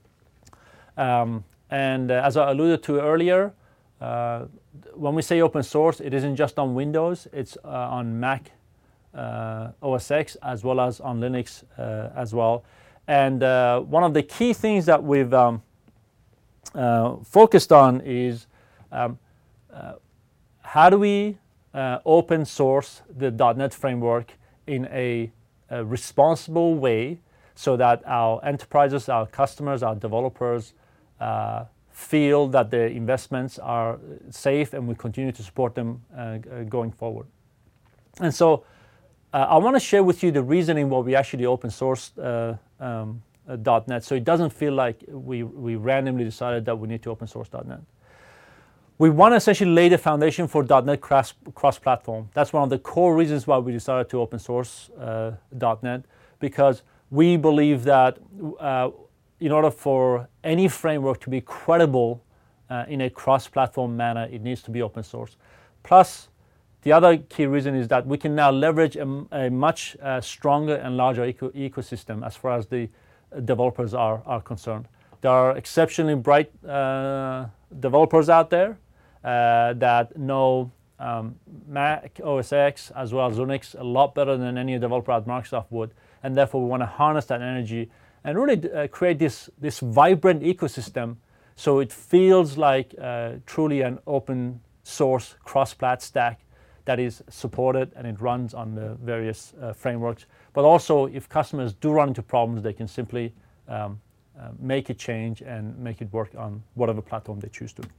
Um, and uh, as I alluded to earlier, uh, when we say open source, it isn't just on Windows, it's uh, on Mac uh, O S X as well as on Linux uh, as well. And uh, one of the key things that we've um, uh, focused on is um, uh, how do we uh, open source the .NET framework in a, a responsible way so that our enterprises, our customers, our developers uh, feel that their investments are safe and we continue to support them uh, going forward. And so uh, I want to share with you the reasoning why we actually open sourced uh, um, uh, .NET, so it doesn't feel like we, we randomly decided that we need to open source .NET. We want to essentially lay the foundation for .NET cross, cross-platform. That's one of the core reasons why we decided to open source uh, .NET, because we believe that uh, in order for any framework to be credible uh, in a cross-platform manner, it needs to be open source. Plus, the other key reason is that we can now leverage a, a much uh, stronger and larger eco ecosystem as far as the developers are, are concerned. There are exceptionally bright uh, developers out there uh, that know um, Mac O S X as well as Linux a lot better than any developer at Microsoft would, and therefore we want to harness that energy and really uh, create this, this vibrant ecosystem so it feels like uh, truly an open source cross-plat stack that is supported and it runs on the various uh, frameworks. But also, if customers do run into problems, they can simply um, uh, make a change and make it work on whatever platform they choose to.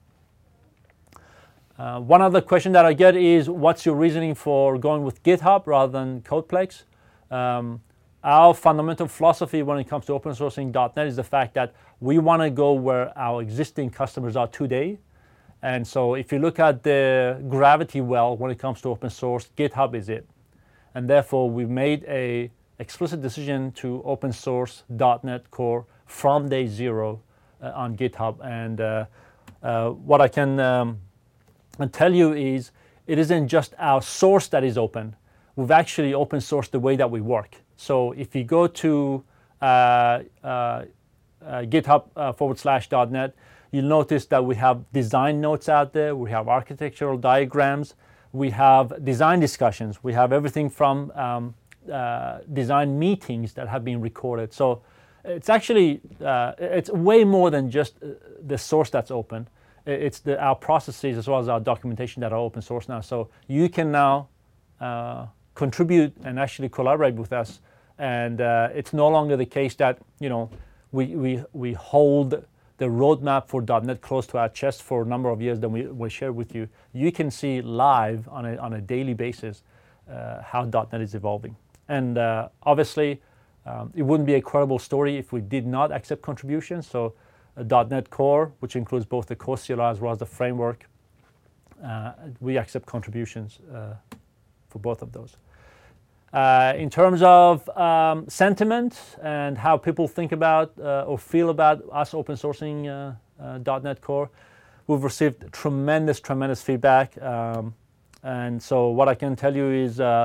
Uh, one other question that I get is, what's your reasoning for going with GitHub rather than Codeplex? Um, our fundamental philosophy when it comes to open sourcing dot net is the fact that we want to go where our existing customers are today. And so if you look at the gravity well when it comes to open source, GitHub is it. And therefore, we've made a explicit decision to open source dot net Core from day zero uh, on GitHub. And uh, uh, what I can um, tell you is it isn't just our source that is open. We've actually open sourced the way that we work. So if you go to uh, uh, uh, GitHub uh, forward slash dot net, you'll notice that we have design notes out there, we have architectural diagrams, we have design discussions, we have everything from um, uh, design meetings that have been recorded. So it's actually, uh, it's way more than just the source that's open. It's the, our processes as well as our documentation that are open source now. So you can now uh, contribute and actually collaborate with us. And uh, it's no longer the case that, you know, we, we, we hold the roadmap for dot net close to our chest for a number of years that we will share with you. You can see live on a, on a daily basis uh, how dot net is evolving. And uh, obviously, um, it wouldn't be a credible story if we did not accept contributions. So uh, dot net Core, which includes both the Core C L I as well as the framework, uh, we accept contributions uh, for both of those. Uh, in terms of um, sentiment and how people think about uh, or feel about us open sourcing uh, uh, dot net Core, we've received tremendous, tremendous feedback. Um, and so what I can tell you is uh,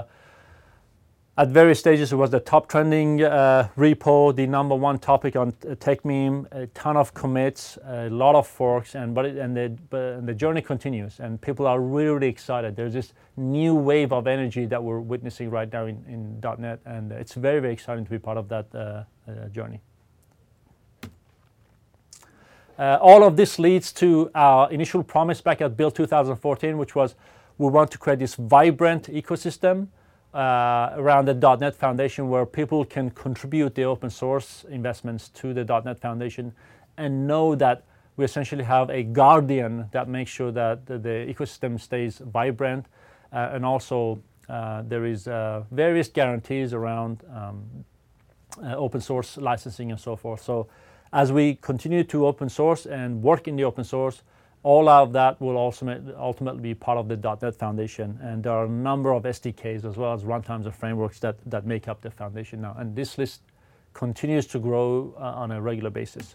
at various stages it was the top trending uh, repo, the number one topic on TechMeme, a ton of commits, a lot of forks, and but it, and, the, but, and the journey continues, and people are really, really excited. There's this new wave of energy that we're witnessing right now in, in dot net, and it's very, very exciting to be part of that uh, uh, journey. Uh, all of this leads to our initial promise back at Build two thousand fourteen, which was we want to create this vibrant ecosystem Uh, around the dot net Foundation where people can contribute their open source investments to the dot net Foundation and know that we essentially have a guardian that makes sure that the, the ecosystem stays vibrant uh, and also uh, there is uh, various guarantees around um, uh, open source licensing and so forth. So as we continue to open source and work in the open source, all of that will also ultimately be part of the dot net Foundation, and there are a number of S D Ks as well as runtimes and frameworks that, that make up the foundation now, and this list continues to grow uh, on a regular basis.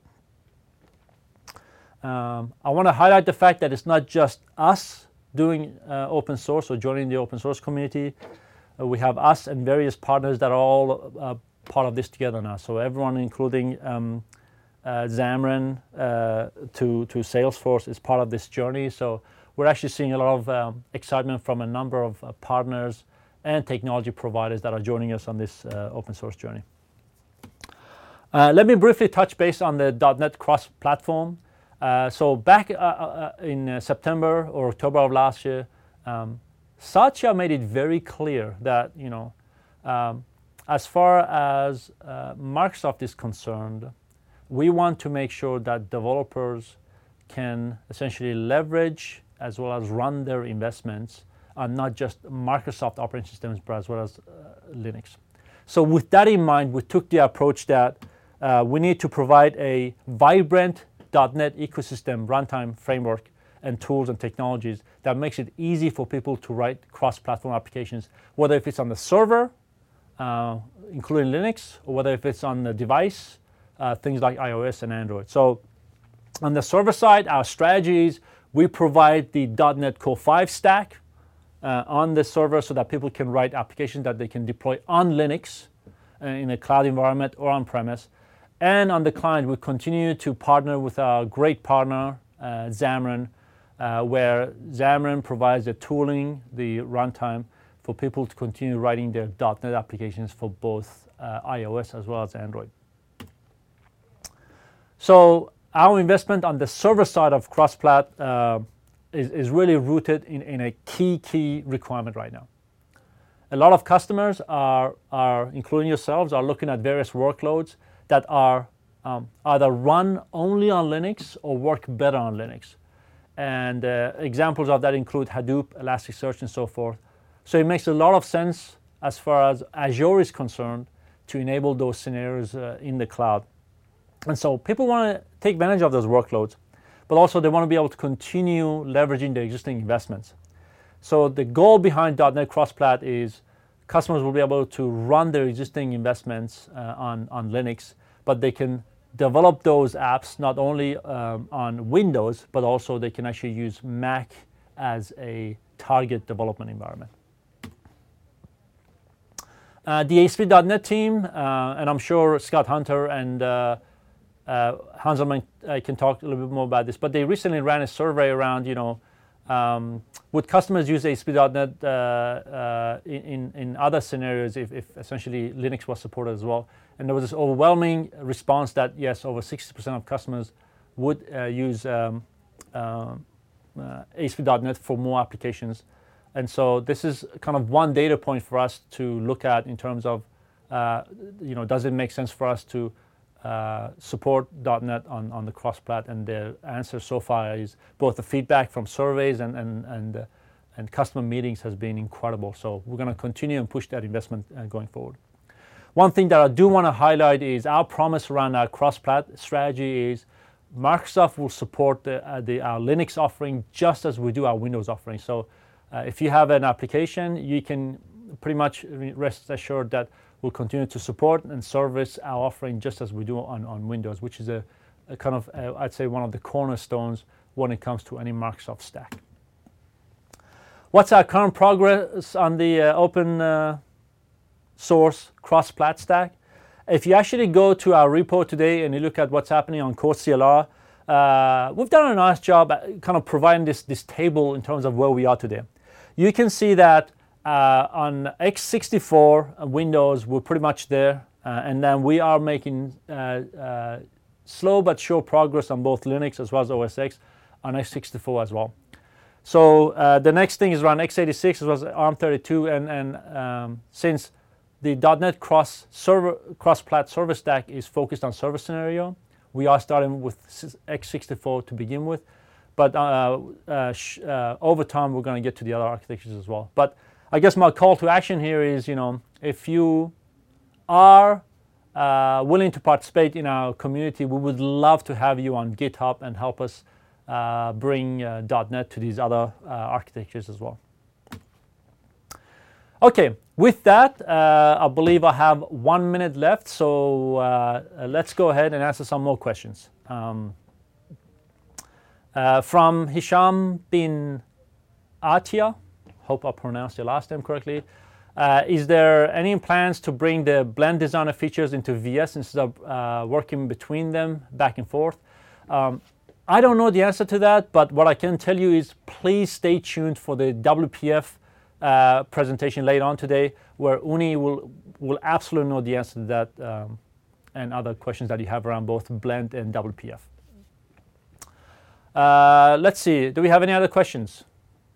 Um, I want to highlight the fact that it's not just us doing uh, open source or joining the open source community. Uh, we have us and various partners that are all uh, part of this together now, so everyone including um, Uh, Xamarin uh, to, to Salesforce is part of this journey. So we're actually seeing a lot of um, excitement from a number of uh, partners and technology providers that are joining us on this uh, open source journey. Uh, let me briefly touch base on the dot net cross-platform. Uh, so back uh, uh, in uh, September or October of last year, um, Satya made it very clear that, you know, um, as far as uh, Microsoft is concerned, we want to make sure that developers can essentially leverage as well as run their investments on not just Microsoft operating systems, but as well as uh, Linux. So with that in mind, we took the approach that uh, we need to provide a vibrant dot net ecosystem runtime framework and tools and technologies that makes it easy for people to write cross-platform applications, whether if it's on the server, uh, including Linux, or whether if it's on the device, Uh, things like iOS and Android. So on the server side, our strategy is we provide the dot net Core five stack uh, on the server so that people can write applications that they can deploy on Linux uh, in a cloud environment or on-premise. And on the client, we continue to partner with our great partner, uh, Xamarin, uh, where Xamarin provides the tooling, the runtime, for people to continue writing their dot net applications for both uh, iOS as well as Android. So our investment on the server side of CrossPlat uh, is, is really rooted in, in a key, key requirement right now. A lot of customers are, are, including yourselves, are looking at various workloads that are um, either run only on Linux or work better on Linux. And uh, examples of that include Hadoop, Elasticsearch, and so forth. So it makes a lot of sense as far as Azure is concerned to enable those scenarios uh, in the cloud. And so people want to take advantage of those workloads, but also they want to be able to continue leveraging their existing investments. So the goal behind .NET Cross-Plat is customers will be able to run their existing investments uh, on, on Linux, but they can develop those apps not only um, on Windows, but also they can actually use Mac as a target development environment. Uh, the A S P dot net team, uh, and I'm sure Scott Hunter and uh, uh, Hanselman uh, can talk a little bit more about this, but they recently ran a survey around, you know, um, would customers use A S P dot net uh, uh, in, in other scenarios if, if essentially Linux was supported as well? And there was this overwhelming response that yes, over sixty percent of customers would uh, use um, uh, uh, A S P dot net for more applications. And so this is kind of one data point for us to look at in terms of, uh, you know, does it make sense for us to uh, support .NET on, on the cross-plat? And the answer so far is both the feedback from surveys and and and, uh, and customer meetings has been incredible. So we're going to continue and push that investment uh, going forward. One thing that I do want to highlight is our promise around our cross-plat strategy is Microsoft will support the, uh, the, our Linux offering just as we do our Windows offering. So uh, if you have an application, you can pretty much rest assured that we'll continue to support and service our offering just as we do on, on Windows, which is a, a kind of, uh, I'd say, one of the cornerstones when it comes to any Microsoft stack. What's our current progress on the uh, open uh, source cross-plat stack? If you actually go to our repo today and you look at what's happening on Core C L R, uh, we've done a nice job at kind of providing this, this table in terms of where we are today. You can see that uh, on x sixty-four Windows, we're pretty much there. Uh, and then we are making uh, uh, slow but sure progress on both Linux as well as O S X on x sixty-four as well. So uh, the next thing is around x eighty-six as well as ARM thirty-two. And, and um, since the .NET cross server cross-plat server stack is focused on server scenario, we are starting with x sixty-four to begin with. But uh, uh, sh uh, over time, we're going to get to the other architectures as well. But I guess my call to action here is, you know, if you are uh, willing to participate in our community, we would love to have you on GitHub and help us uh, bring uh, .NET to these other uh, architectures as well. Okay, with that, uh, I believe I have one minute left, so uh, let's go ahead and answer some more questions. Um, uh, from Hisham bin Atia, hope I pronounced your last name correctly. Uh, is there any plans to bring the Blend Designer features into V S instead of uh, working between them back and forth? Um, I don't know the answer to that, but what I can tell you is please stay tuned for the W P F uh, presentation later on today, where Uni will, will absolutely know the answer to that um, and other questions that you have around both Blend and W P F. Uh, let's see, do we have any other questions?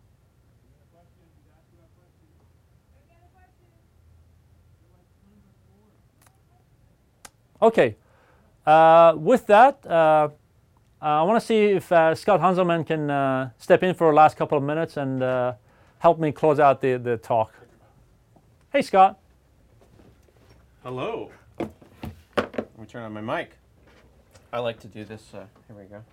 Okay, uh, with that, uh, I want to see if uh, Scott Hanselman can uh, step in for the last couple of minutes and uh, help me close out the, the talk. Hey, Scott. Hello. Let me turn on my mic. I like to do this. Uh, here we go.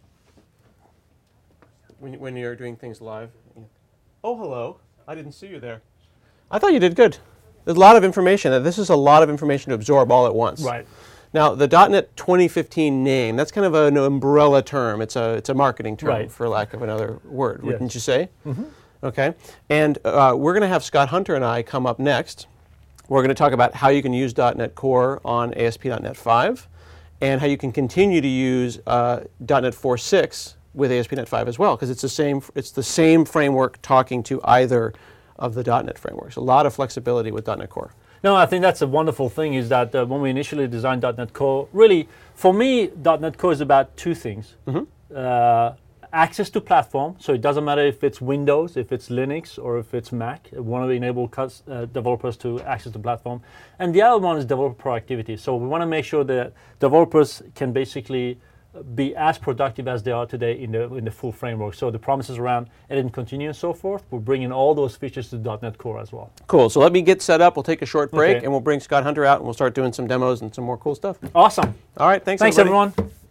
When, when you're doing things live. Oh, hello. I didn't see you there. I thought you did good. There's a lot of information. This is a lot of information to absorb all at once. Right. Now, the .NET twenty fifteen name, that's kind of an umbrella term. It's a, it's a marketing term, right, for lack of another word, yes, wouldn't you say? Mm-hmm. Okay. And uh, we're going to have Scott Hunter and I come up next. We're going to talk about how you can use .NET Core on A S P dot net five and how you can continue to use uh, .NET four point six with A S P dot net five as well, because it's the same, it's the same framework talking to either of the .NET frameworks. A lot of flexibility with .NET Core. No, I think that's a wonderful thing is that uh, when we initially designed .NET Core, really, for me, .NET Core is about two things. Mm-hmm. uh, access to platform, so it doesn't matter if it's Windows, if it's Linux, or if it's Mac. We want to enable uh, developers to access the platform. And the other one is developer productivity. So we want to make sure that developers can basically be as productive as they are today in the in the full framework. So the promises around edit and continue and so forth, we're bringing all those features to .dot net Core as well. Cool. So let me get set up. We'll take a short break, okay. and we'll bring Scott Hunter out, and we'll start doing some demos and some more cool stuff. Awesome. All right. Thanks. Thanks, everybody. everyone.